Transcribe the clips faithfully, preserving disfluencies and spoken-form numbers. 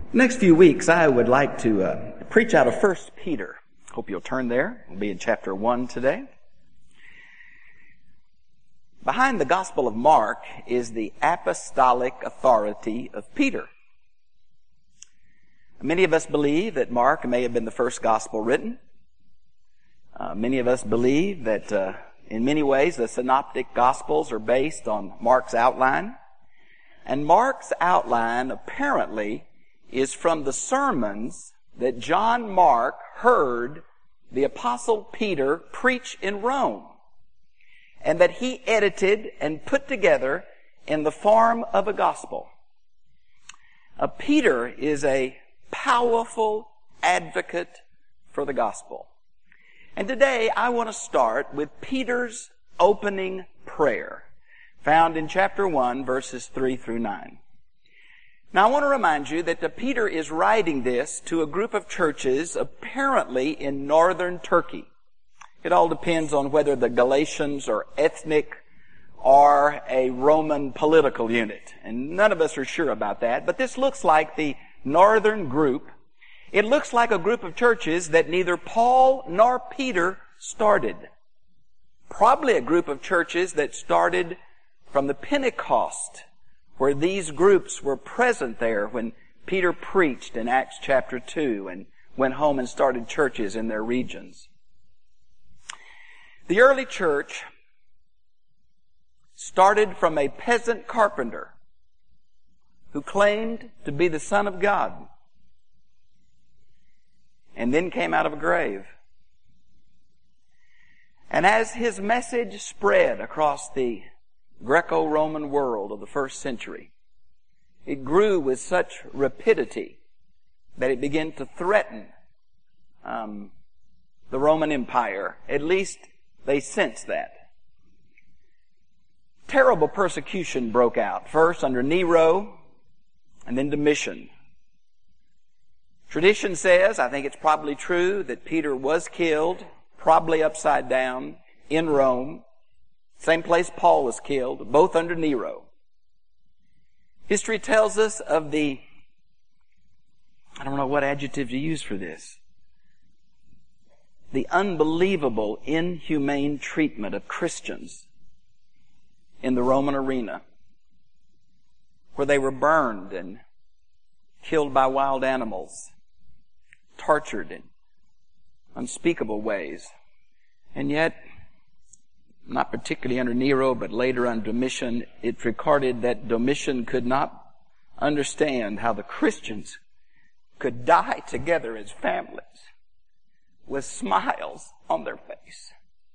Next few weeks, I would like to uh, preach out of First Peter. Hope you'll turn there. We'll be in chapter one today. Behind the Gospel of Mark is the apostolic authority of Peter. Many of us believe that Mark may have been the first gospel written. Uh, many of us believe that uh, in many ways the synoptic gospels are based on Mark's outline. And Mark's outline apparently is from the sermons that John Mark heard the Apostle Peter preach in Rome, and that he edited and put together in the form of a gospel. Uh, Peter is a powerful advocate for the gospel. And today I want to start with Peter's opening prayer, found in chapter one, verses three through nine. Now I want to remind you that Peter is writing this to a group of churches apparently in northern Turkey. It all depends on whether the Galatians are ethnic or a Roman political unit. And none of us are sure about that. But this looks like the northern group. It looks like a group of churches that neither Paul nor Peter started. Probably a group of churches that started from the Pentecost, where these groups were present there when Peter preached in Acts chapter two and went home and started churches in their regions. The early church started from a peasant carpenter who claimed to be the Son of God and then came out of a grave. And as his message spread across the Greco-Roman world of the first century, it grew with such rapidity that it began to threaten um, the Roman Empire. At least they sensed that. Terrible persecution broke out, first under Nero and then Domitian. Tradition says, I think it's probably true, that Peter was killed, probably upside down, in Rome. Same place Paul was killed, both under Nero. History tells us of the, I don't know what adjective to use for this, the unbelievable, inhumane treatment of Christians in the Roman arena, where they were burned and killed by wild animals, tortured in unspeakable ways. And yet, not particularly under Nero, but later under Domitian, it's recorded that Domitian could not understand how the Christians could die together as families with smiles on their face.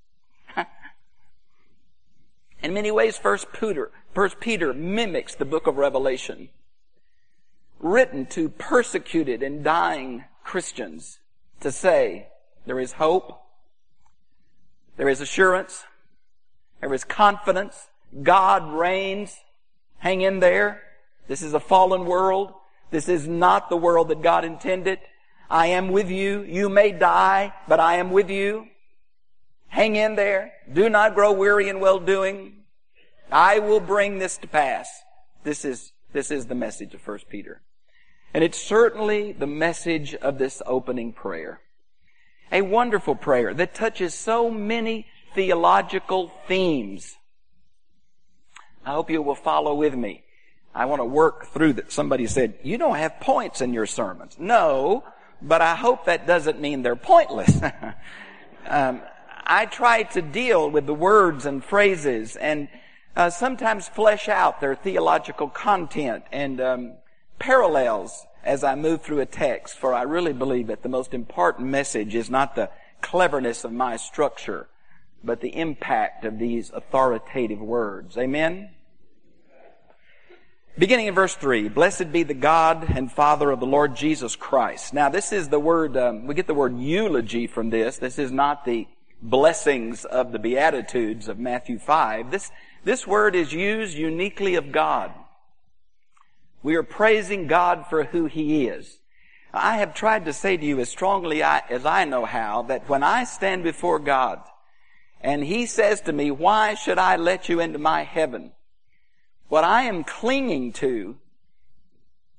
In many ways, First Peter, First Peter mimics the book of Revelation, written to persecuted and dying Christians, to say there is hope, there is assurance, there is confidence. God reigns. Hang in there. This is a fallen world. This is not the world that God intended. I am with you. You may die, but I am with you. Hang in there. Do not grow weary in well-doing. I will bring this to pass. This is, this is the message of First Peter. And it's certainly the message of this opening prayer. A wonderful prayer that touches so many theological themes. I hope you will follow with me. I want to work through that. Somebody said, you don't have points in your sermons. No, but I hope that doesn't mean they're pointless. um, I try to deal with the words and phrases and uh, sometimes flesh out their theological content and um, parallels as I move through a text, for I really believe that the most important message is not the cleverness of my structure, but the impact of these authoritative words. Amen? Beginning in verse three, blessed be the God and Father of the Lord Jesus Christ. Now this is the word, um, we get the word eulogy from this. This is not the blessings of the Beatitudes of Matthew five. This, this word is used uniquely of God. We are praising God for who He is. I have tried to say to you as strongly as I know how, that when I stand before God, and He says to me, why should I let you into my heaven? What I am clinging to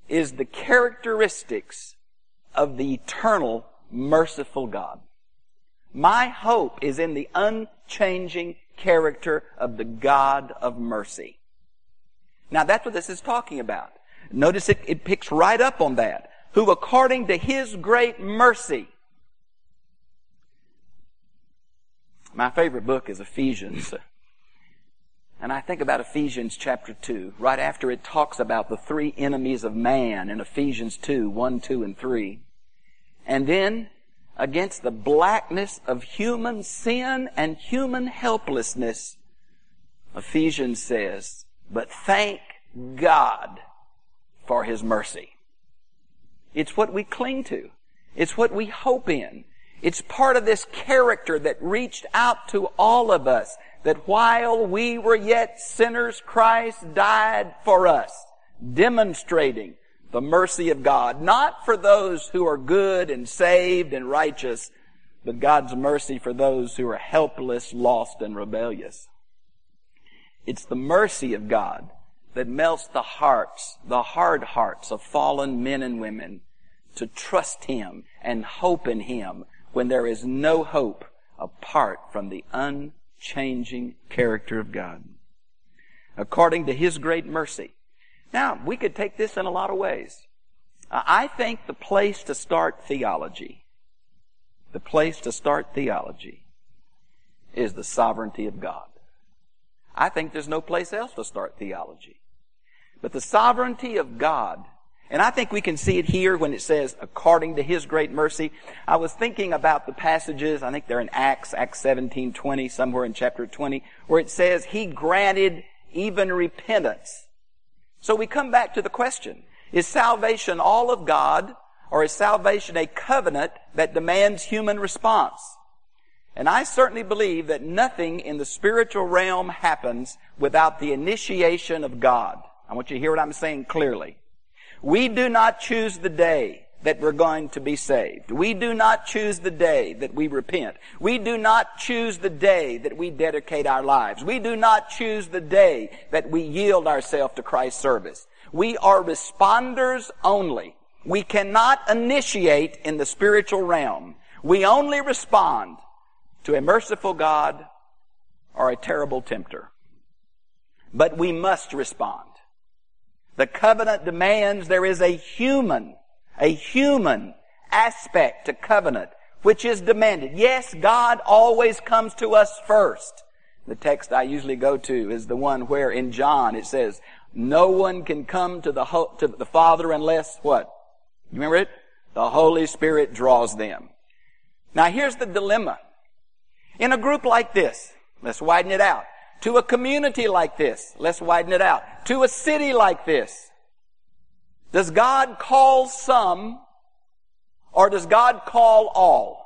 is the characteristics of the eternal, merciful God. My hope is in the unchanging character of the God of mercy. Now that's what this is talking about. Notice it, it picks right up on that. Who according to His great mercy. My favorite book is Ephesians. And I think about Ephesians chapter two, right after it talks about the three enemies of man in Ephesians two, one, two, and three. And then, against the blackness of human sin and human helplessness, Ephesians says, but thank God for His mercy. It's what we cling to. It's what we hope in. It's part of this character that reached out to all of us, that while we were yet sinners, Christ died for us, demonstrating the mercy of God, not for those who are good and saved and righteous, but God's mercy for those who are helpless, lost, and rebellious. It's the mercy of God that melts the hearts, the hard hearts of fallen men and women to trust Him and hope in Him when there is no hope apart from the unchanging character of God. According to His great mercy. Now, we could take this in a lot of ways. I think the place to start theology, the place to start theology is the sovereignty of God. I think there's no place else to start theology. But the sovereignty of God, and I think we can see it here when it says, according to His great mercy. I was thinking about the passages, I think they're in Acts, Acts seventeen, twenty, somewhere in chapter twenty, where it says, He granted even repentance. So we come back to the question, is salvation all of God, or is salvation a covenant that demands human response? And I certainly believe that nothing in the spiritual realm happens without the initiation of God. I want you to hear what I'm saying clearly. We do not choose the day that we're going to be saved. We do not choose the day that we repent. We do not choose the day that we dedicate our lives. We do not choose the day that we yield ourselves to Christ's service. We are responders only. We cannot initiate in the spiritual realm. We only respond to a merciful God or a terrible tempter. But we must respond. The covenant demands there is a human, a human aspect to covenant which is demanded. Yes, God always comes to us first. The text I usually go to is the one where in John it says, no one can come to the, ho- to the Father unless what? You remember it? The Holy Spirit draws them. Now here's the dilemma. In a group like this, let's widen it out. To a community like this, let's widen it out. To a city like this, does God call some or does God call all?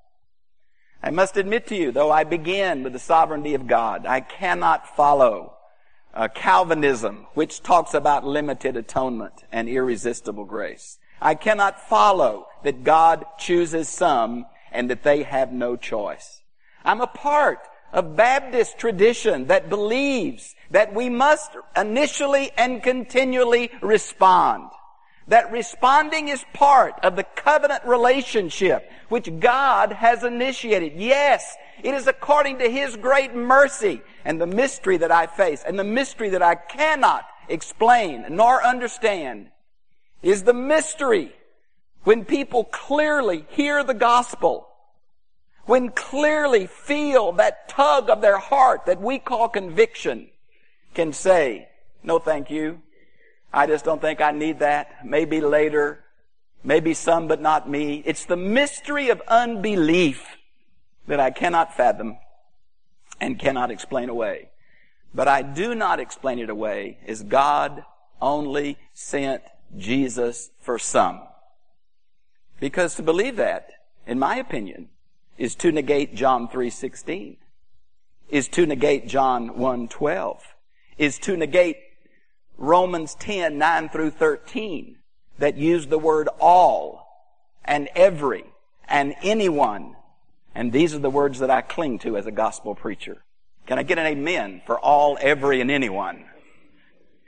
I must admit to you, though I begin with the sovereignty of God, I cannot follow uh, Calvinism, which talks about limited atonement and irresistible grace. I cannot follow that God chooses some and that they have no choice. I'm a part of Baptist tradition that believes that we must initially and continually respond. That responding is part of the covenant relationship which God has initiated. Yes, it is according to His great mercy. And the mystery that I face, and the mystery that I cannot explain nor understand, is the mystery when people clearly hear the gospel, when clearly feel that tug of their heart that we call conviction, can say, no thank you. I just don't think I need that. Maybe later. Maybe some, but not me. It's the mystery of unbelief that I cannot fathom and cannot explain away. But I do not explain it away as God only sent Jesus for some. Because to believe that, in my opinion, is to negate John three sixteen, is to negate John one twelve, is to negate Romans ten nine through thirteen, that use the word all and every and anyone. And these are the words that I cling to as a gospel preacher. Can I get an amen for all, every, and anyone?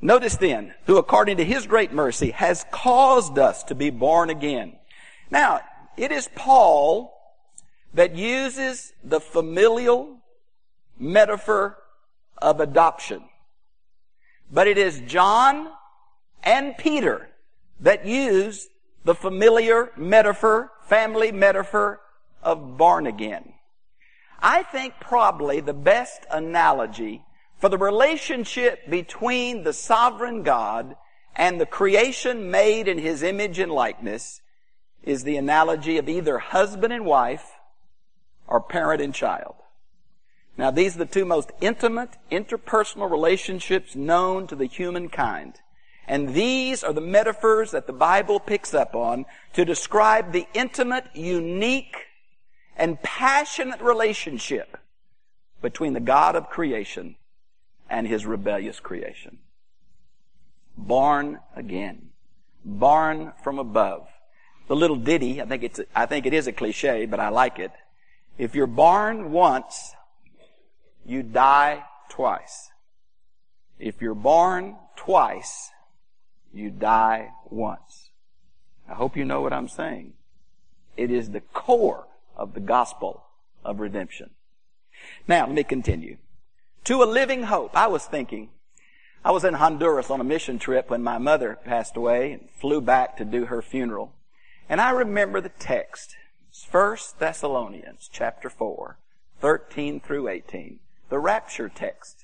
Notice then, who according to his great mercy has caused us to be born again. Now, it is Paul that uses the familial metaphor of adoption. But it is John and Peter that use the familiar metaphor, family metaphor of born again. I think probably the best analogy for the relationship between the sovereign God and the creation made in his image and likeness is the analogy of either husband and wife or parent and child. Now, these are the two most intimate, interpersonal relationships known to the humankind. And these are the metaphors that the Bible picks up on to describe the intimate, unique, and passionate relationship between the God of creation and his rebellious creation. Born again. Born from above. The little ditty, I think it's, I think it is a cliche, but I like it. If you're born once, you die twice. If you're born twice, you die once. I hope you know what I'm saying. It is the core of the gospel of redemption. Now, let me continue. To a living hope. I was thinking, I was in Honduras on a mission trip when my mother passed away and flew back to do her funeral. And I remember the text. It's First Thessalonians chapter four, thirteen through eighteen. The rapture text.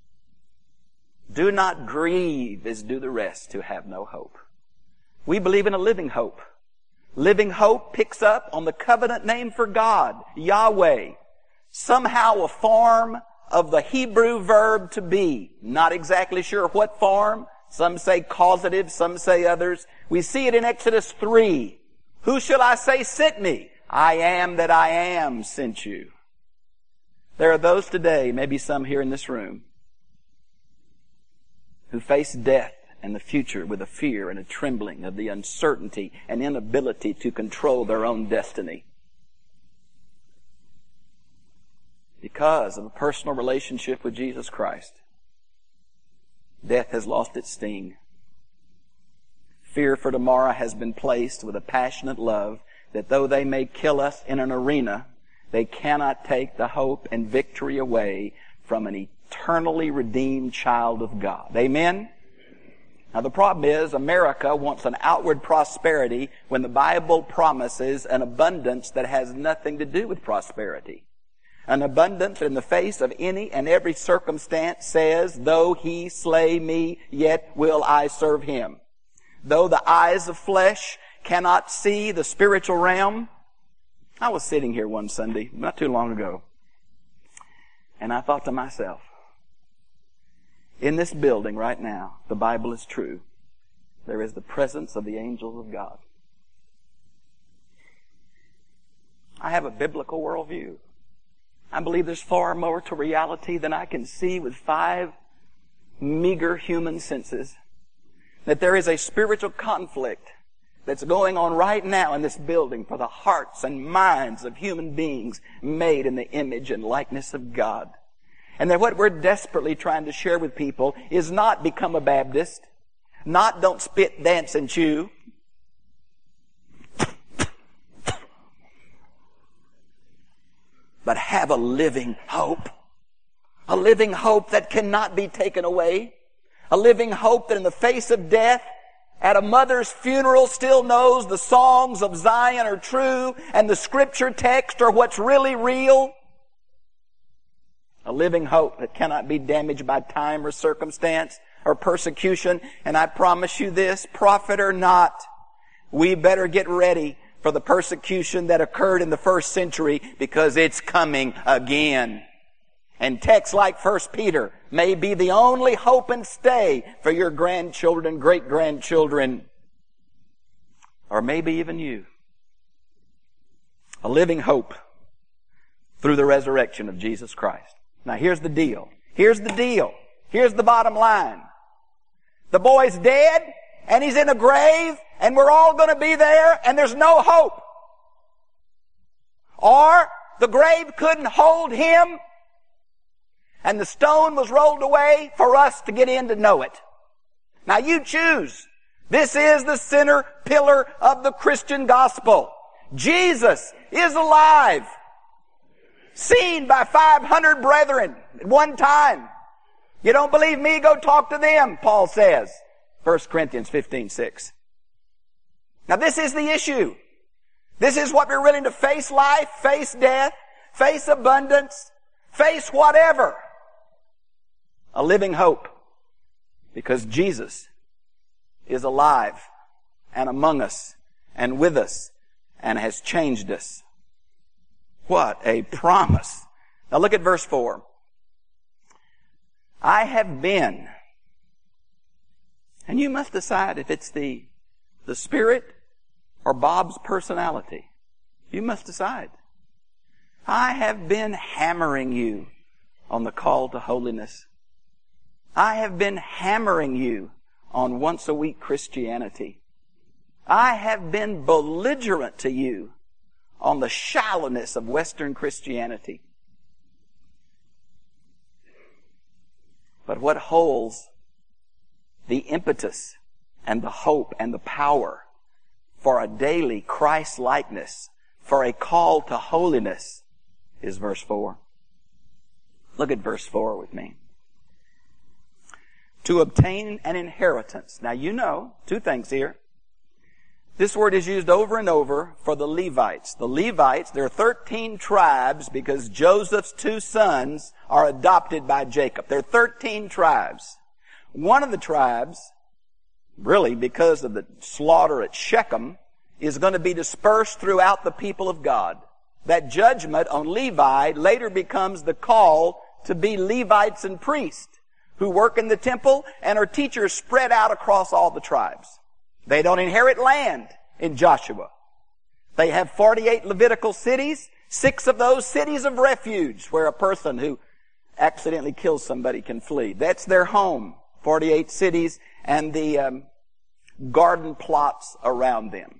Do not grieve as do the rest who have no hope. We believe in a living hope. Living hope picks up on the covenant name for God, Yahweh. Somehow a form of the Hebrew verb to be. Not exactly sure what form. Some say causative, some say others. We see it in Exodus three. Who shall I say sent me? I am that I am sent you. There are those today, maybe some here in this room, who face death and the future with a fear and a trembling of the uncertainty and inability to control their own destiny. Because of a personal relationship with Jesus Christ, death has lost its sting. Fear for tomorrow has been placed with a passionate love that though they may kill us in an arena, they cannot take the hope and victory away from an eternally redeemed child of God. Amen? Now the problem is America wants an outward prosperity when the Bible promises an abundance that has nothing to do with prosperity. An abundance that in the face of any and every circumstance says, though he slay me, yet will I serve him. Though the eyes of flesh cannot see the spiritual realm. I was sitting here one Sunday, not too long ago, and I thought to myself, in this building right now, the Bible is true. There is the presence of the angels of God. I have a biblical worldview. I believe there's far more to reality than I can see with five meager human senses. That there is a spiritual conflict that's going on right now in this building for the hearts and minds of human beings made in the image and likeness of God. And that what we're desperately trying to share with people is not become a Baptist, not don't spit, dance, and chew, but have a living hope. A living hope that cannot be taken away. A living hope that in the face of death, at a mother's funeral, still knows the songs of Zion are true and the scripture text are what's really real. A living hope that cannot be damaged by time or circumstance or persecution. And I promise you this, prophet or not, we better get ready for the persecution that occurred in the first century because it's coming again. And texts like First Peter may be the only hope and stay for your grandchildren and great-grandchildren, or maybe even you. A living hope through the resurrection of Jesus Christ. Now here's the deal. Here's the deal. Here's the bottom line. The boy's dead, and he's in a grave, and we're all going to be there, and there's no hope. Or the grave couldn't hold him, and the stone was rolled away for us to get in to know it. Now you choose. This is the center pillar of the Christian gospel. Jesus is alive. Seen by five hundred brethren at one time. You don't believe me? Go talk to them, Paul says. First Corinthians fifteen six. Now this is the issue. This is what we're willing to face life, face death, face abundance, face whatever. A living hope. Because Jesus is alive and among us and with us and has changed us. What a promise. Now look at verse four. I have been. And you must decide if it's the, the Spirit or Bob's personality. You must decide. I have been hammering you on the call to holiness. I have been hammering you on once a week Christianity. I have been belligerent to you on the shallowness of Western Christianity. But what holds the impetus and the hope and the power for a daily Christ-likeness, for a call to holiness, is verse four. Look at verse four with me. To obtain an inheritance. Now you know, two things here. This word is used over and over for the Levites. The Levites, there are thirteen tribes because Joseph's two sons are adopted by Jacob. There are thirteen tribes. One of the tribes, really because of the slaughter at Shechem, is going to be dispersed throughout the people of God. That judgment on Levi later becomes the call to be Levites and priests who work in the temple and are teachers spread out across all the tribes. They don't inherit land in Joshua. They have forty-eight Levitical cities, six of those cities of refuge where a person who accidentally kills somebody can flee. That's their home, forty-eight cities and the um, garden plots around them.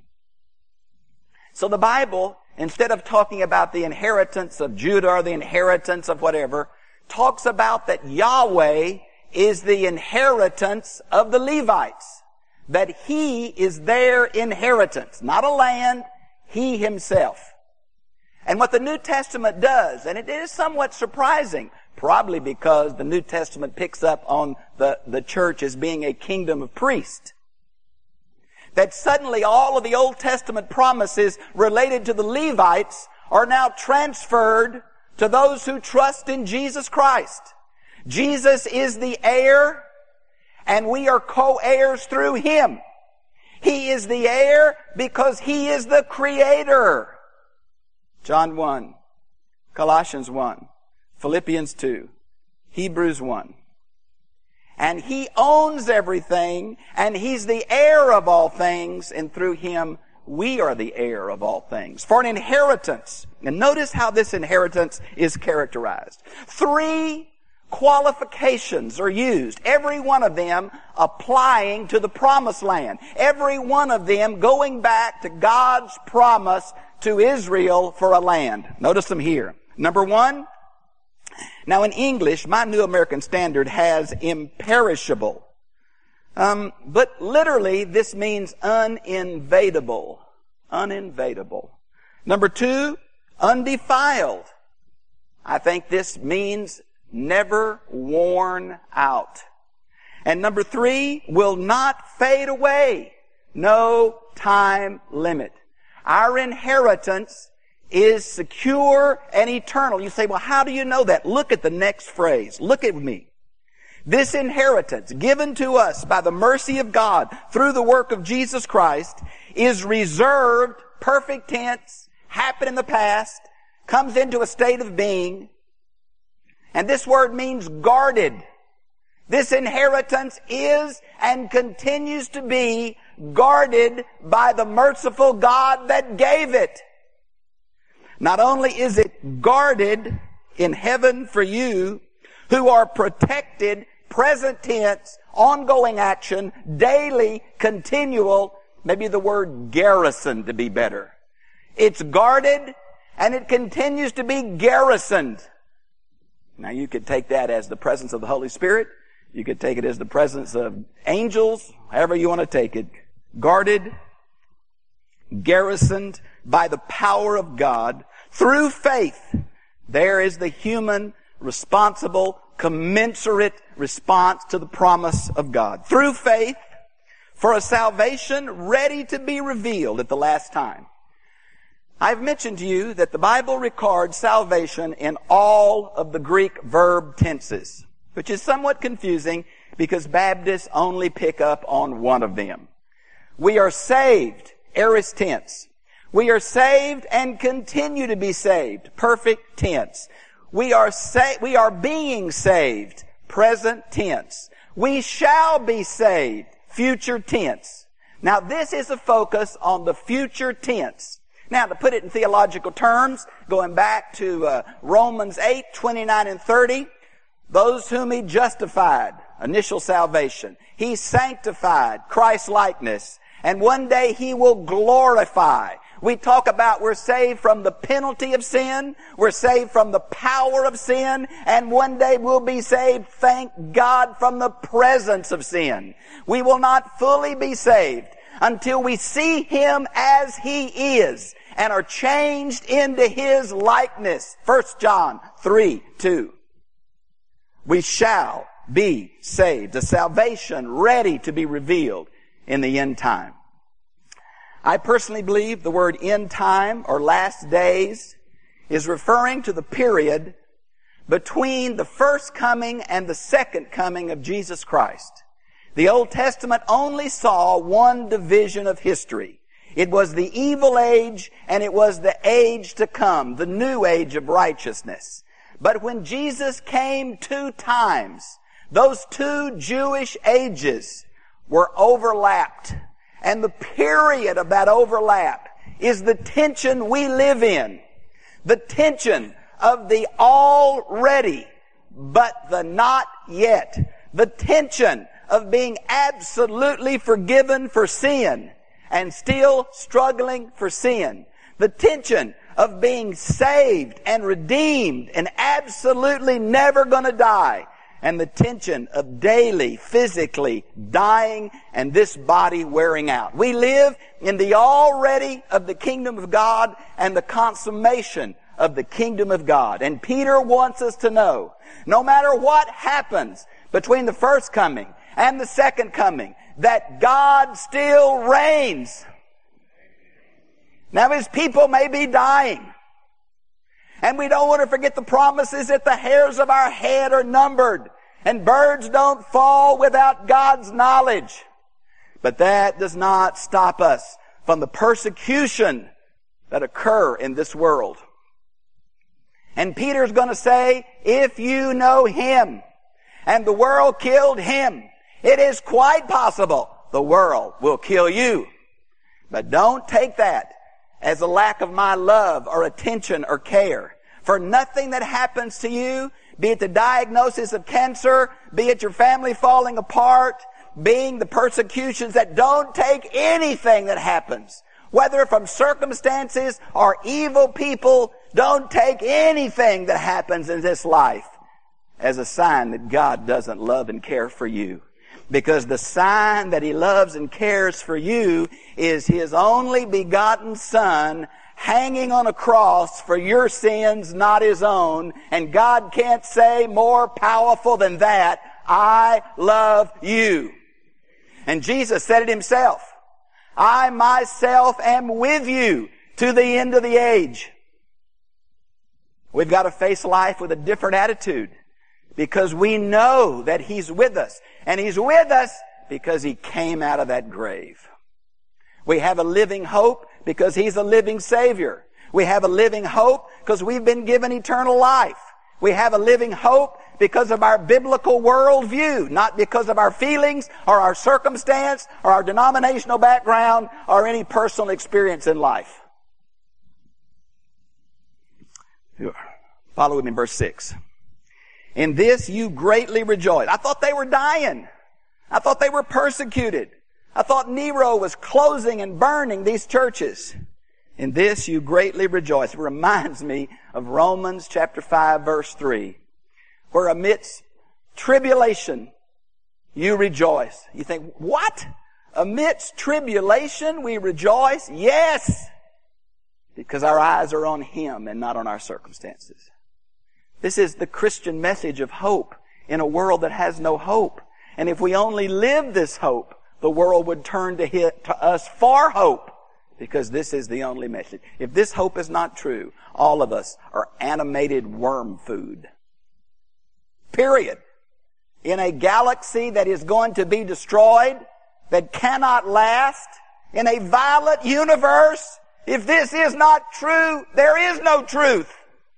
So the Bible, instead of talking about the inheritance of Judah or the inheritance of whatever, talks about that Yahweh is the inheritance of the Levites. That He is their inheritance. Not a land, He Himself. And what the New Testament does, and it is somewhat surprising, probably because the New Testament picks up on the, the church as being a kingdom of priests, that suddenly all of the Old Testament promises related to the Levites are now transferred to those who trust in Jesus Christ. Jesus is the heir, and we are co-heirs through Him. He is the heir because He is the Creator. John one, Colossians one, Philippians two, Hebrews one. And He owns everything, and He's the heir of all things, and through Him we are the heir of all things. For an inheritance, and notice how this inheritance is characterized. Three qualifications are used, every one of them applying to the promised land. Every one of them going back to God's promise to Israel for a land. Notice them here. Number one, now in English, my New American Standard has imperishable. Um, but literally, this means uninvadable. Uninvadable. Number two, undefiled. I think this means never worn out. And number three, will not fade away. No time limit. Our inheritance is secure and eternal. You say, well, how do you know that? Look at the next phrase. Look at me. This inheritance given to us by the mercy of God through the work of Jesus Christ is reserved, perfect tense, happened in the past, comes into a state of being. And this word means guarded. This inheritance is and continues to be guarded by the merciful God that gave it. Not only is it guarded in heaven for you, who are protected, present tense, ongoing action, daily, continual, maybe the word garrison to be better. It's guarded and it continues to be garrisoned. Now you could take that as the presence of the Holy Spirit. You could take it as the presence of angels, however you want to take it. Guarded, garrisoned by the power of God through faith. There is the human, responsible, commensurate response to the promise of God. Through faith, for a salvation ready to be revealed at the last time. I've mentioned to you that the Bible records salvation in all of the Greek verb tenses, which is somewhat confusing because Baptists only pick up on one of them. We are saved, aorist tense. We are saved and continue to be saved, perfect tense. We are sa- we are being saved, present tense. We shall be saved, future tense. Now this is a focus on the future tense. Now to put it in theological terms, going back to uh, Romans eight, twenty-nine and thirty, those whom He justified, initial salvation. He sanctified, Christ-likeness. And one day He will glorify. We talk about we're saved from the penalty of sin. We're saved from the power of sin. And one day we'll be saved, thank God, from the presence of sin. We will not fully be saved until we see Him as He is and are changed into His likeness. First John three, two. We shall be saved. A salvation ready to be revealed in the end time. I personally believe the word end time or last days is referring to the period between the first coming and the second coming of Jesus Christ. The Old Testament only saw one division of history. It was the evil age and it was the age to come, the new age of righteousness. But when Jesus came two times, those two Jewish ages were overlapped. And the period of that overlap is the tension we live in. The tension of the already, but the not yet. The tension of being absolutely forgiven for sin and still struggling for sin. The tension of being saved and redeemed and absolutely never going to die. And the tension of daily, physically dying and this body wearing out. We live in the already of the kingdom of God and the consummation of the kingdom of God. And Peter wants us to know, no matter what happens between the first coming and the second coming, that God still reigns. Now His people may be dying. And we don't want to forget the promises that the hairs of our head are numbered. And birds don't fall without God's knowledge. But that does not stop us from the persecution that occur in this world. And Peter's going to say, if you know Him and the world killed Him, it is quite possible the world will kill you. But don't take that as a lack of my love or attention or care. For nothing that happens to you, be it the diagnosis of cancer, be it your family falling apart, being the persecutions, that don't take anything that happens, whether from circumstances or evil people, don't take anything that happens in this life as a sign that God doesn't love and care for you. Because the sign that He loves and cares for you is His only begotten Son hanging on a cross for your sins, not His own. And God can't say more powerful than that, I love you. And Jesus said it Himself. I myself am with you to the end of the age. We've got to face life with a different attitude because we know that He's with us. And He's with us because He came out of that grave. We have a living hope because He's a living Savior. We have a living hope because we've been given eternal life. We have a living hope because of our biblical worldview, not because of our feelings or our circumstance or our denominational background or any personal experience in life. Follow with me in verse six. In this you greatly rejoice. I thought they were dying. I thought they were persecuted. I thought Nero was closing and burning these churches. In this you greatly rejoice. It reminds me of Romans chapter five verse three, where amidst tribulation you rejoice. You think, what? Amidst tribulation we rejoice? Yes! Because our eyes are on Him and not on our circumstances. This is the Christian message of hope in a world that has no hope. And if we only live this hope, the world would turn to, hit, to us for hope, because this is the only message. If this hope is not true, all of us are animated worm food. Period. In a galaxy that is going to be destroyed, that cannot last, in a violent universe, if this is not true, there is no truth.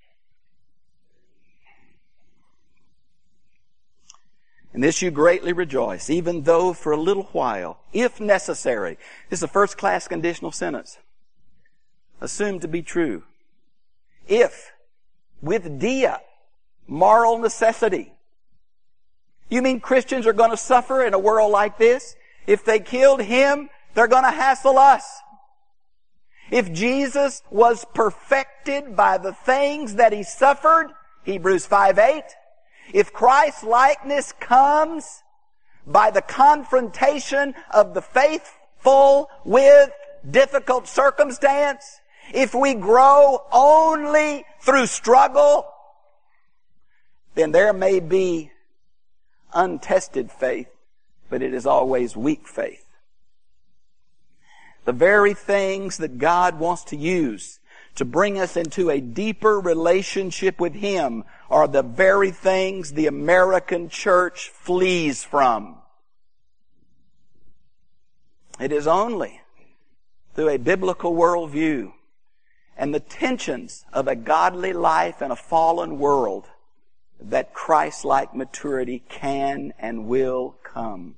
In this you greatly rejoice, even though for a little while, if necessary. This is a first-class conditional sentence. Assumed to be true. If, with dia, moral necessity. You mean Christians are going to suffer in a world like this? If they killed Him, they're going to hassle us. If Jesus was perfected by the things that He suffered, Hebrews five eight, if Christ's likeness comes by the confrontation of the faithful with difficult circumstance, if we grow only through struggle, then there may be untested faith, but it is always weak faith. The very things that God wants to use to bring us into a deeper relationship with Him are the very things the American church flees from. It is only through a biblical worldview and the tensions of a godly life in a fallen world that Christ-like maturity can and will come.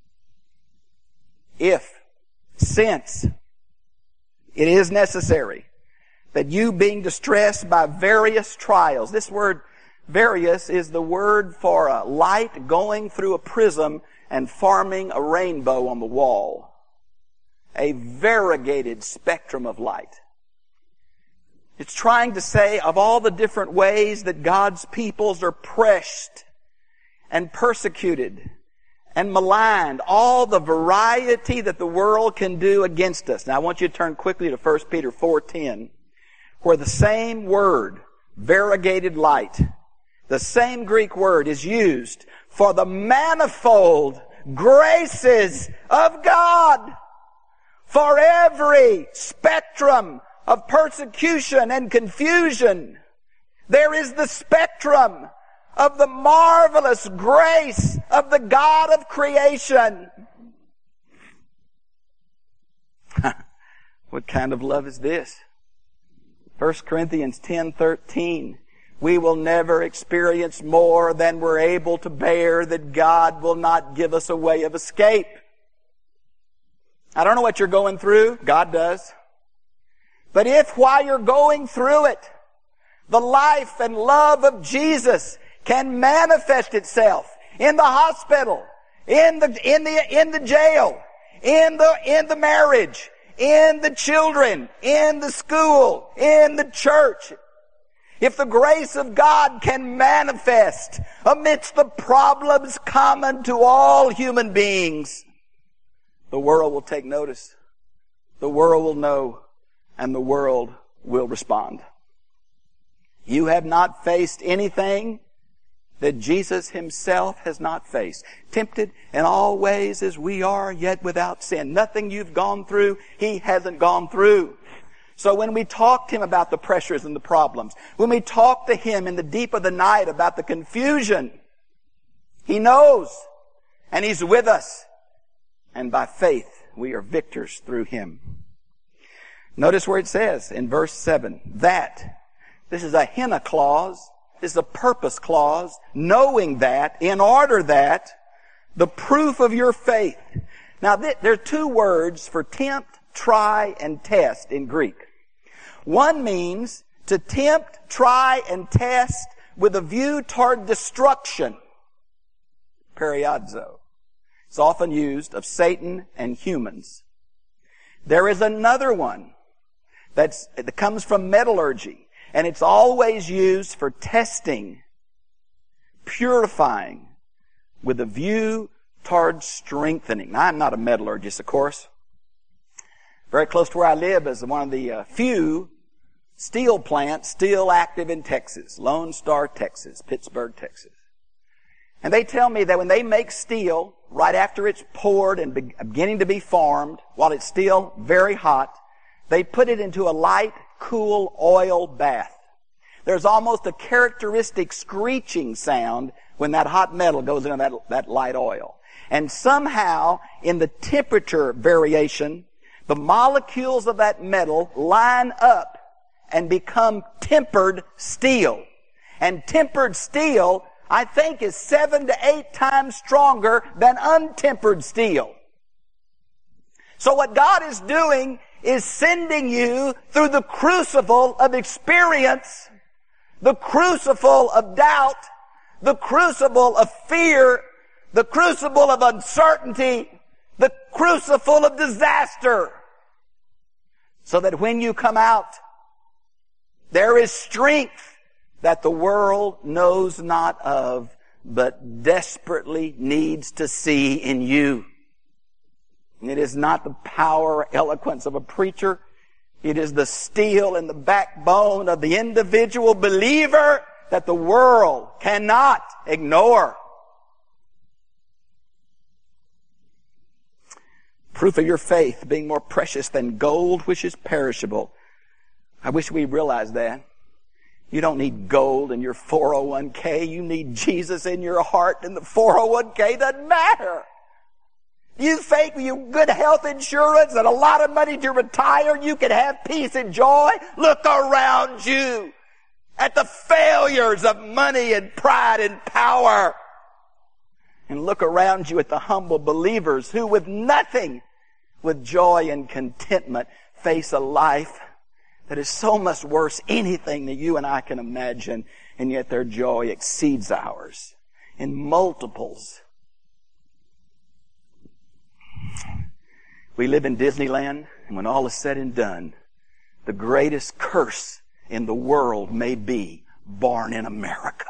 If, since it is necessary that you being distressed by various trials, this word various is the word for a light going through a prism and forming a rainbow on the wall. A variegated spectrum of light. It's trying to say of all the different ways that God's peoples are pressed and persecuted and maligned, all the variety that the world can do against us. Now I want you to turn quickly to First Peter four ten, where the same word, variegated light, the same Greek word is used for the manifold graces of God. For every spectrum of persecution and confusion, there is the spectrum of the marvelous grace of the God of creation. What kind of love is this? First Corinthians ten thirteen. We will never experience more than we're able to bear, that God will not give us a way of escape. I don't know what you're going through. God does. But if while you're going through it, the life and love of Jesus can manifest itself in the hospital, in the, in the, in the jail, in the, in the marriage, in the children, in the school, in the church, if the grace of God can manifest amidst the problems common to all human beings, the world will take notice. The world will know, and the world will respond. You have not faced anything that Jesus Himself has not faced. Tempted in all ways as we are, yet without sin. Nothing you've gone through, He hasn't gone through. So when we talk to Him about the pressures and the problems, when we talk to Him in the deep of the night about the confusion, He knows, and He's with us. And by faith, we are victors through Him. Notice where it says in verse seven, that, this is a hina clause, this is a purpose clause, knowing that, in order that, the proof of your faith. Now, th- there are two words for tempt, try, and test in Greek. One means to tempt, try, and test with a view toward destruction. Periadzo. It's often used of Satan and humans. There is another one that's, that comes from metallurgy, and it's always used for testing, purifying, with a view towards strengthening. Now, I'm not a metallurgist, of course. Very close to where I live is one of the uh, few steel plants still active in Texas, Lone Star, Texas, Pittsburgh, Texas. And they tell me that when they make steel, right after it's poured and be- beginning to be formed, while it's still very hot, they put it into a light, cool oil bath. There's almost a characteristic screeching sound when that hot metal goes into that, that light oil. And somehow, in the temperature variation, the molecules of that metal line up and become tempered steel. And tempered steel, I think, is seven to eight times stronger than untempered steel. So what God is doing is sending you through the crucible of experience, the crucible of doubt, the crucible of fear, the crucible of uncertainty, the crucible of disaster, so that when you come out, there is strength that the world knows not of, but desperately needs to see in you. It is not the power or eloquence of a preacher. It is the steel and the backbone of the individual believer that the world cannot ignore. Proof of your faith being more precious than gold which is perishable. I wish we realized that. You don't need gold in your four oh one k. You need Jesus in your heart, and the four oh one k doesn't matter. You think with your good health insurance and a lot of money to retire, you can have peace and joy? Look around you at the failures of money and pride and power. And look around you at the humble believers who with nothing, with joy and contentment, face a life that is so much worse anything that you and I can imagine, and yet their joy exceeds ours in multiples. We live in Disneyland, and when all is said and done, the greatest curse in the world may be born in America.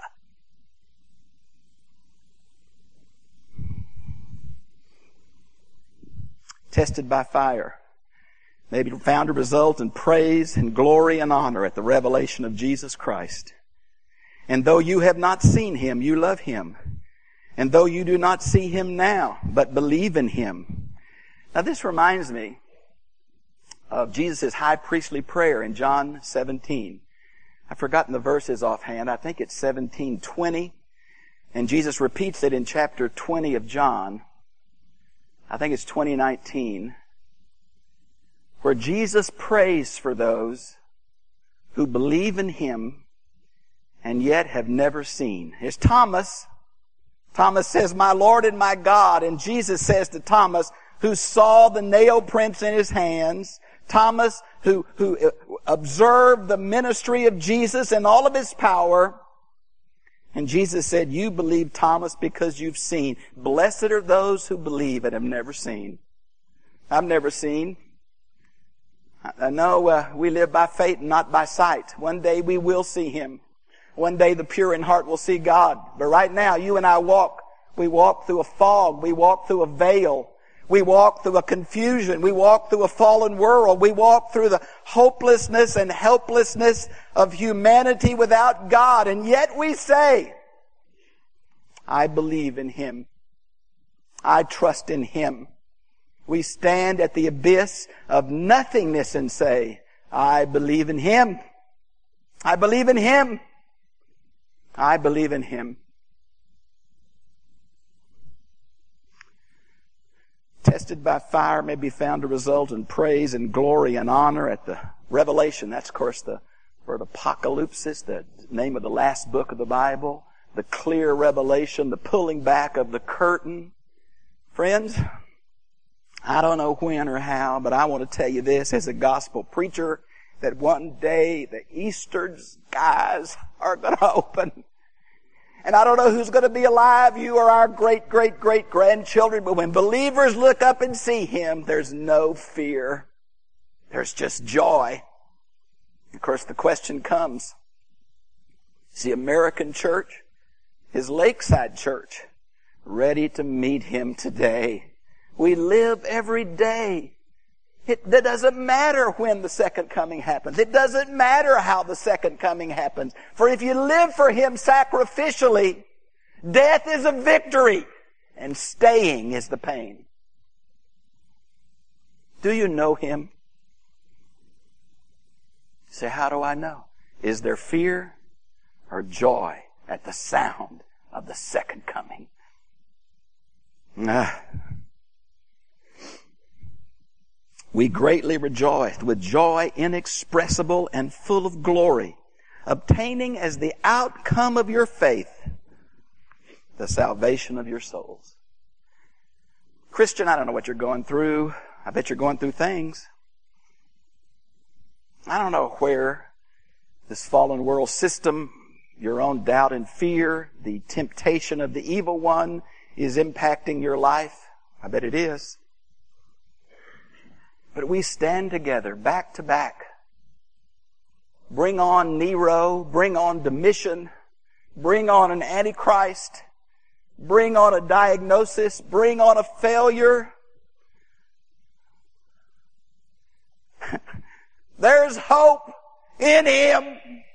Tested by fire. Maybe found a result in praise and glory and honor at the revelation of Jesus Christ. And though you have not seen Him, you love Him. And though you do not see Him now, but believe in Him. Now this reminds me of Jesus' high priestly prayer in John seventeen. I've forgotten the verses offhand. I think it's seventeen twenty. And Jesus repeats it in chapter twenty of John. I think it's twenty nineteen. Where Jesus prays for those who believe in Him and yet have never seen. Here's Thomas. Thomas says, "My Lord and my God." And Jesus says to Thomas, who saw the nail prints in His hands, Thomas, who, who observed the ministry of Jesus and all of His power, and Jesus said, "You believe, Thomas, because you've seen. Blessed are those who believe and have never seen." I've never seen. I know uh, we live by faith and not by sight. One day we will see Him. One day the pure in heart will see God. But right now, you and I walk. We walk through a fog. We walk through a veil. We walk through a confusion. We walk through a fallen world. We walk through the hopelessness and helplessness of humanity without God. And yet we say, "I believe in Him. I trust in Him." We stand at the abyss of nothingness and say, "I believe in Him. I believe in Him. I believe in Him." Tested by fire may be found to result in praise and glory and honor at the revelation. That's, of course, the word apocalypsis, the name of the last book of the Bible. The clear revelation, the pulling back of the curtain. Friends, I don't know when or how, but I want to tell you this as a gospel preacher, that one day the eastern skies are going to open. And I don't know who's going to be alive, you or our great, great, great grandchildren, but when believers look up and see Him, there's no fear. There's just joy. Of course, the question comes, is the American church, is Lakeside Church ready to meet Him today. We live every day. It, it doesn't matter when the second coming happens. It doesn't matter how the second coming happens. For if you live for Him sacrificially, death is a victory and staying is the pain. Do you know Him? You say, how do I know? Is there fear or joy at the sound of the second coming? Ah. We greatly rejoiced with joy inexpressible and full of glory, obtaining as the outcome of your faith the salvation of your souls. Christian, I don't know what you're going through. I bet you're going through things. I don't know where this fallen world system, your own doubt and fear, the temptation of the evil one is impacting your life. I bet it is. But we stand together, back to back. Bring on Nero, bring on Domitian, bring on an Antichrist, bring on a diagnosis, bring on a failure. There's hope in Him.